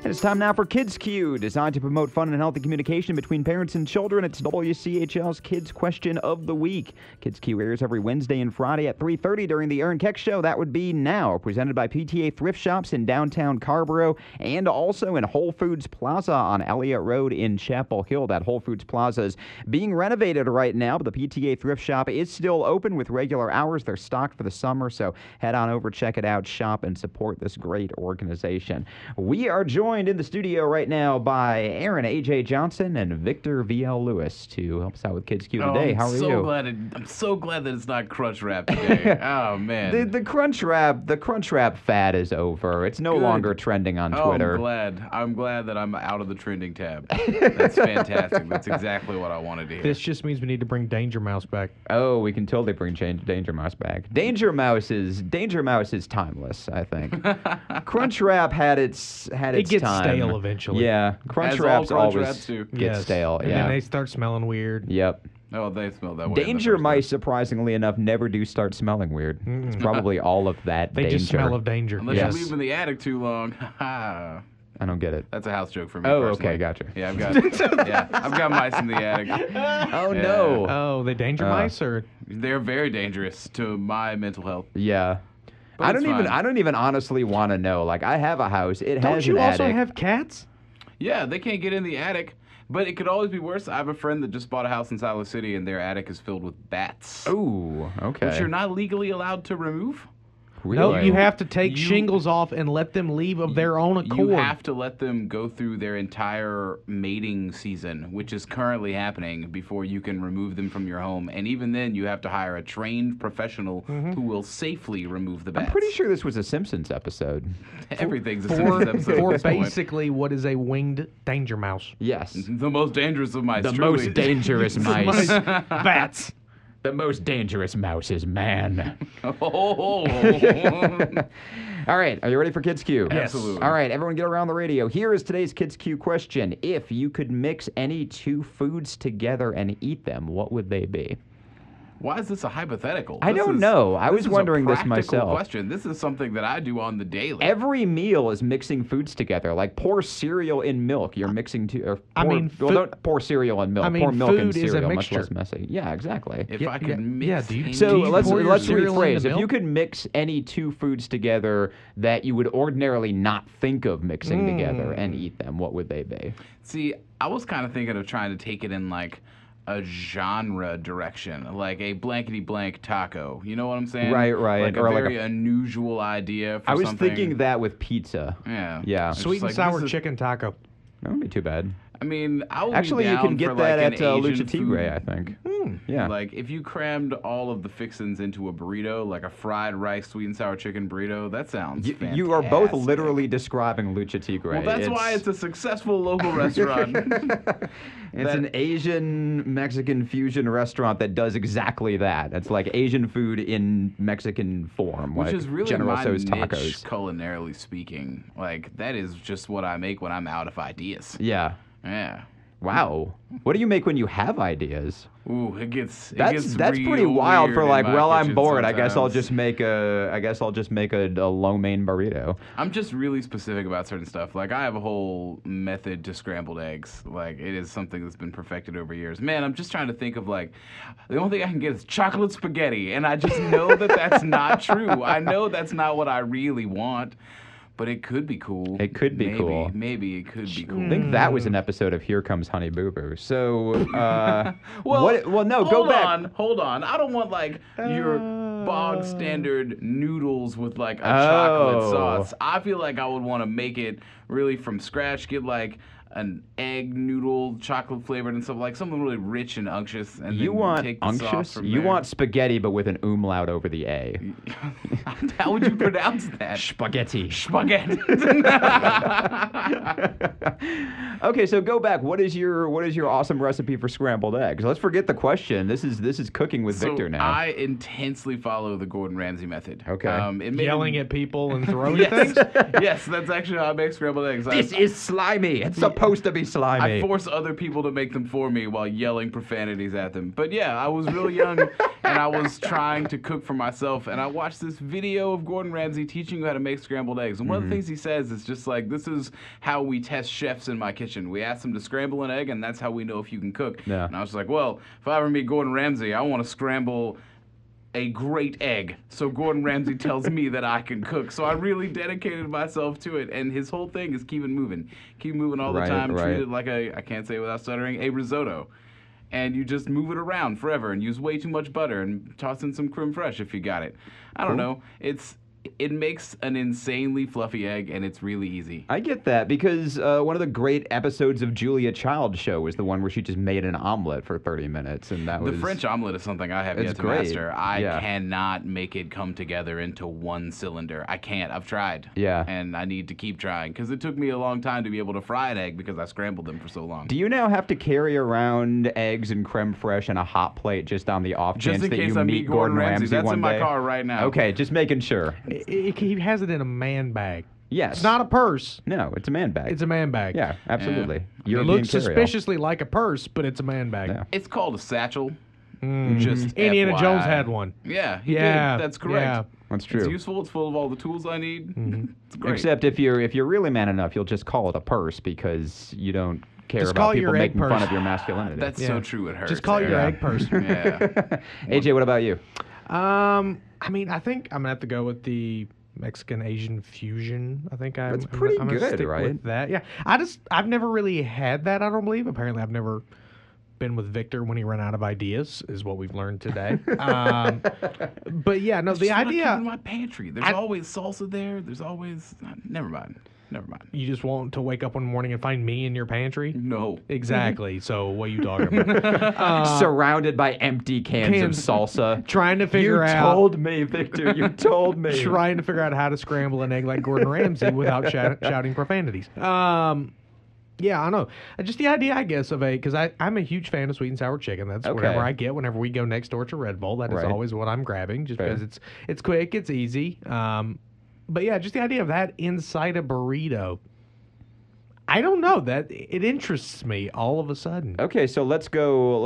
It's time now for Kids Q, designed to promote fun and healthy communication between parents and children. It's WCHL's Kids Question of the Week. Kids Q airs every Wednesday and Friday at 3:30 during the Aaron Keck Show. That would be now, presented by PTA Thrift Shops in downtown Carrboro and also in Whole Foods Plaza on Elliott Road in Chapel Hill. That Whole Foods Plaza is being renovated right now, but the PTA Thrift Shop is still open with regular hours. They're stocked for the summer, so head on over, check it out, shop, and support this great organization. We are joined in the studio right now by Aaron A.J. Johnson and Victor V.L. Lewis to help us out with Kids Q today. How are you? I'm so glad that it's not Crunch Wrap today. Oh, man. The Crunch Wrap fad is over. It's no longer trending on Twitter. I'm glad that I'm out of the trending tab. That's fantastic. That's exactly what I wanted to hear. This just means we need to bring Danger Mouse back. Oh, we can totally bring Danger Mouse back. Danger Mouse is timeless, I think. Crunch Wrap had its It gets time. stale eventually. Yeah, Crunch As Wraps all Crunch always Wraps do. get stale. And then they start smelling weird. Yep. Oh, they smell that way. Danger mice, surprisingly enough, never do start smelling weird. It's probably all of that They danger. just smell of danger. Unless Yes. you leave them in the attic too long. I don't get it. That's a house joke for me. Oh, personally. okay, gotcha. Yeah, I've got mice in the attic. Oh, Yeah. no. Oh, they danger mice or? They're very dangerous to my mental health. Yeah. But I it's don't fine. even honestly want to know. Like, I have a house. It Don't has you an also attic. have cats? Yeah, they can't get in the attic. But it could always be worse. I have a friend that just bought a house in Siler City, and their attic is filled with bats. Ooh, okay. Which you're not legally allowed to remove. Really? No, you have to take You- shingles off and let them leave of their own accord. You have to let them go through their entire mating season, which is currently happening, before you can remove them from your home. And even then, you have to hire a trained professional who will safely remove the bats. I'm pretty sure this was a Simpsons episode. Everything's a for, Simpsons episode for at this point. basically what is a winged danger mouse. Yes. The most dangerous of mice. The truly. most dangerous mice. Bats. The most dangerous mouse is man. Oh. All right, are you ready for Kids Q? Yes. Absolutely. All right, everyone get around the radio. Here is today's Kids Q question. If you could mix any two foods together and eat them, what would they be? Why is this a hypothetical? I This don't is- know. I was is a wondering this practical myself. Question. This is something that I do on the daily. Every meal is mixing foods together. Like pour cereal in milk. You're mixing two. Or I pour, mean, well, don't pour cereal in milk. I mean, pour milk in food is a cereal. Much mixture. less messy. Yeah, exactly. If I could mix. yeah, do you- any- So Do you let's pour your cereal rephrase. into If you milk? could mix any two foods together that you would ordinarily not think of mixing together and eat them, what would they be? See, I was kind of thinking of trying to take it in like a genre direction, like a blankety blank taco. You know what I'm saying? Right, right. Like a Or like very unusual idea for I was something. thinking that with pizza. Yeah. Yeah. It's Sweet just and like, sour this is- chicken taco. That wouldn't be too bad. I mean, I would Actually, be you down can get for that like at an Lucha Asian Tigre, I food. think. Yeah. Like, if you crammed all of the fixins into a burrito, like a fried rice, sweet and sour chicken burrito, that sounds fantastic. You are both literally describing Lucha Tigre. Well, that's why it's a successful local restaurant. It's an Asian Mexican fusion restaurant that does exactly that. It's like Asian food in Mexican form, Which like is really General my Tso's niche, tacos. culinarily speaking. Like, that is just what I make when I'm out of ideas. Yeah. Yeah. Wow. What do you make when you have ideas? Ooh, it gets That's pretty real wild weird for in like, my well, I'm kitchen bored. I guess I'll sometimes. just make a lo mein burrito. I'm just really specific about certain stuff. Like, I have a whole method to scrambled eggs. Like, it is something that's been perfected over years. Man, I'm just trying to think of, like, the only thing I can get is chocolate spaghetti, and I just know that that's not true. I know that's not what I really want, but it could be cool. It could be cool. Maybe it could be cool. I think that was an episode of Here Comes Honey Boo Boo. So, Well, go back. Hold on. I don't want like your bog standard noodles with like a chocolate Oh. sauce. I feel like I would want to make it really from scratch. Get like an egg noodle, chocolate flavored and stuff, like something really rich and unctuous. And You then want take the sauce unctuous? from You there. want spaghetti, but with an umlaut over the A. How would you pronounce that? Spaghetti. Spaghetti. Okay, so go back. What is your awesome recipe for scrambled eggs? Let's forget the question. This is cooking with Victor now. I intensely follow the Gordon Ramsay method. Okay. It made Yelling at people and throwing yes, things? yes, that's actually how I make scrambled eggs. This is slimy. It's a supposed to be slimy. I force other people to make them for me while yelling profanities at them. But yeah, I was really young and I was trying to cook for myself. And I watched this video of Gordon Ramsay teaching you how to make scrambled eggs. And one of the things he says is just like, this is how we test chefs in my kitchen. We ask them to scramble an egg, and that's how we know if you can cook. Yeah. And I was like, well, if I ever meet Gordon Ramsay, I want to scramble a great egg. So Gordon Ramsay tells me that I can cook. So I really dedicated myself to it. And his whole thing is keep it moving. Keep moving all the time. Right. Treat it like I can't say it without stuttering, a risotto. And you just move it around forever and use way too much butter and toss in some creme fraiche if you got it. I don't know. It makes an insanely fluffy egg, and it's really easy. I get that because one of the great episodes of Julia Child's show was the one where she just made an omelet for 30 minutes, and that was... The French omelet is something I have It's yet to great. master. I Yeah. cannot make it come together into one cylinder. I can't. I've tried. Yeah. And I need to keep trying because it took me a long time to be able to fry an egg because I scrambled them for so long. Do you now have to carry around eggs and creme fraiche in a hot plate just on the off chance Just in that case you I meet meet Gordon Ramsay. That's one in my day? car right now. Okay, just making sure. He has it in a man bag. Yes. It's not a purse. No, it's a man bag. It's a man bag. Yeah, absolutely. It European looks carry-all. suspiciously like a purse, but it's a man bag. Yeah. It's called a satchel. Mm-hmm. Just Indiana FYI. Jones had one. Yeah, he Yeah, did. That's correct. yeah. That's It's true. useful. It's full of all the tools I need. It's great. Except if you're really man enough, you'll just call it a purse because you don't care Just call about it people your egg making fun purse. of your masculinity. That's Yeah. so true. It hurts. Just call it your Yeah. egg purse. Yeah. AJ, what about you? I mean, I think I'm gonna have to go with the Mexican Asian fusion. I think That's pretty I'm gonna good, stick right? With that, yeah. I've never really had that. I don't believe. Apparently, I've never been with Victor when he ran out of ideas, is what we've learned today. But yeah, no, the Just what I keep idea. in my pantry. There's always salsa there. There's always. Never mind. Never mind. You just want to wake up one morning and find me in your pantry. No. Exactly. So what are you talking about? Surrounded by empty cans cans- of salsa. Trying to figure You out. told me, Victor. You told me. Trying to figure out how to scramble an egg like Gordon Ramsay without shouting profanities. Yeah, I know. Just the idea, I guess, of because I'm a huge fan of sweet and sour chicken. That's Okay. whatever I get whenever we go next door to Red Bull. That is Right. always what I'm grabbing, just Fair. because it's quick, it's easy. But yeah, just the idea of that inside a burrito. I don't know, that it interests me all of a sudden. Okay, so let's go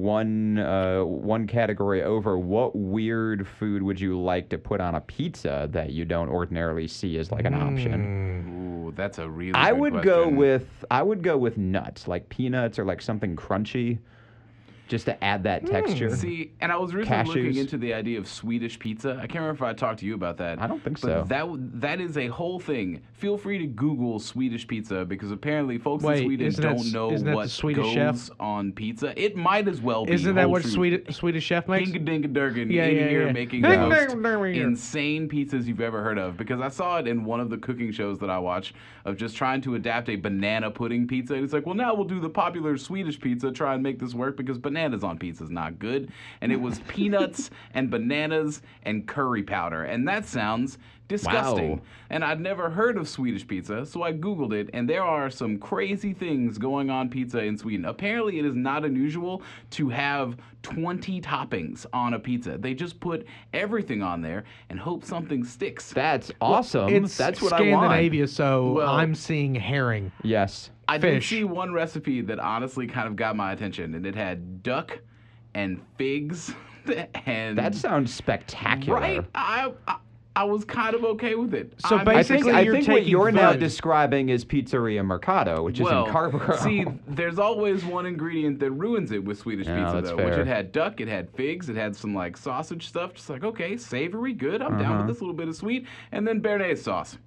one category over. What weird food would you like to put on a pizza that you don't ordinarily see as like an option? Ooh, that's a really. I good would question. go with nuts, like peanuts or like something crunchy, just to add that texture. See, and I was originally Cashews. looking into the idea of Swedish pizza. I can't remember if I talked to you about that. I don't think but so. That is a whole thing. Feel free to Google Swedish pizza because apparently folks Wait, in Sweden isn't that- don't know isn't that the what Swedish goes chef? on pizza. It might as well be. Isn't that whole what truth. Swedish chef makes? Dinka-dinka-durgan Yeah, in yeah, here yeah. making the Ding, most ding, ding, ding. insane pizzas you've ever heard of. Because I saw it in one of the cooking shows that I watch of just trying to adapt a banana pudding pizza. And it's like, well, now we'll do the popular Swedish pizza, try and make this work because bananas on pizza is not good. And it was peanuts and bananas and curry powder. And that sounds disgusting. Wow. And I'd never heard of Swedish pizza, so I Googled it, and there are some crazy things going on pizza in Sweden. Apparently, it is not unusual to have 20 toppings on a pizza. They just put everything on there and hope something sticks. That's awesome. It's That's what I want. Scandinavia, so Well- I'm seeing herring. Yes. I did fish. see one recipe that honestly kind of got my attention, and it had duck and figs. And That sounds spectacular. right. I was kind of okay with it. So I'm- basically, I you're think what taking you're now food. describing is Pizzeria Mercado, which is in Carborough. see, there's always one ingredient that ruins it with Swedish Yeah, pizza, that's though. Which fair. it had duck, it had figs, it had some like sausage stuff. Just like, okay, savory, good. I'm down with this little bit of sweet, and then béarnaise sauce.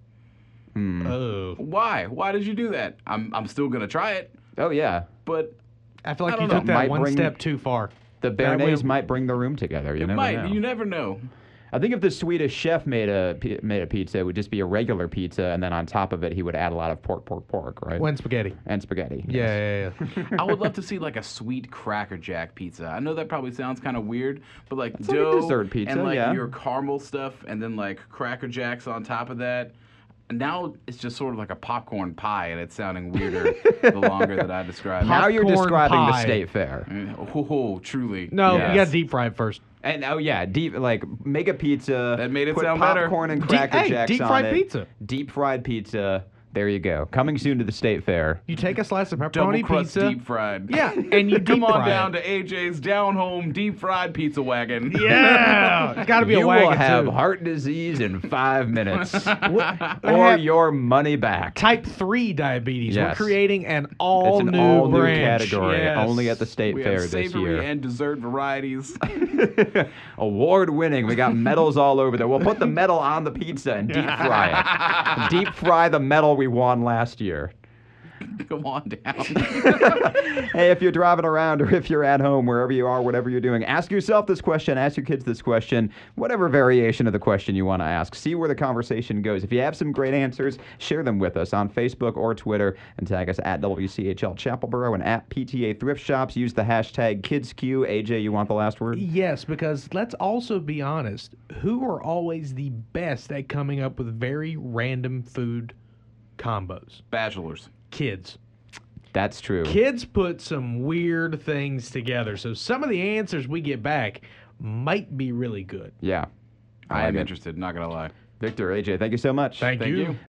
Oh. Why? Why did you do that? I'm still gonna try it, Oh yeah. but I feel I like don't you know. took that Might one bring- step too far. The That béarnaise way- might bring the room together. You it never might. know. You never know. I think if the Swedish chef made a pizza, it would just be a regular pizza, and then on top of it, he would add a lot of pork, right? When spaghetti. And spaghetti. yes. Yeah. I would love to see like a sweet Cracker Jack pizza. I know that probably sounds kind of weird, but like It's like a dough dessert pizza, and like yeah. your caramel stuff, and then like Cracker Jacks on top of that. Now it's just sort of like a popcorn pie, and it's sounding weirder the longer that I describe Now it. you're Popcorn describing the pie. state fair. Oh, truly. No, Yes. you got deep fried first. And oh yeah, deep like make a pizza. That made it put sound better. popcorn and Deep- Cracker hey, Jacks deep on fried it. pizza. Deep fried pizza. There you go. Coming soon to the State Fair. You take a slice of Double pepperoni crust pizza. deep fried. Yeah, and you deep Come on fry down it. to AJ's Down Home Deep Fried Pizza Wagon. Yeah, it's got to be You a wagon will have too. heart disease in 5 minutes, I or have your money back. Type 3 diabetes. Yes. We're creating an It's all an new all-new branch. category, Yes. only at the State We Fair have this savory year. and dessert varieties. Award-winning. We got medals all over there. We'll put the medal on the pizza and deep fry it. Deep fry the medal we won last year. Come on down. Hey, if you're driving around or if you're at home, wherever you are, whatever you're doing, ask yourself this question, ask your kids this question, whatever variation of the question you want to ask. See where the conversation goes. If you have some great answers, share them with us on Facebook or Twitter and tag us at WCHL Chapelboro and at PTA Thrift Shops. Use the hashtag KidsQ. AJ, you want the last word? Yes, because let's also be honest. Who are always the best at coming up with very random food combos? Bachelors. Kids. That's true. Kids put some weird things together. So some of the answers we get back might be really good. Yeah. I like am it. interested, not going to lie. Victor, AJ, thank you so much. Thank you.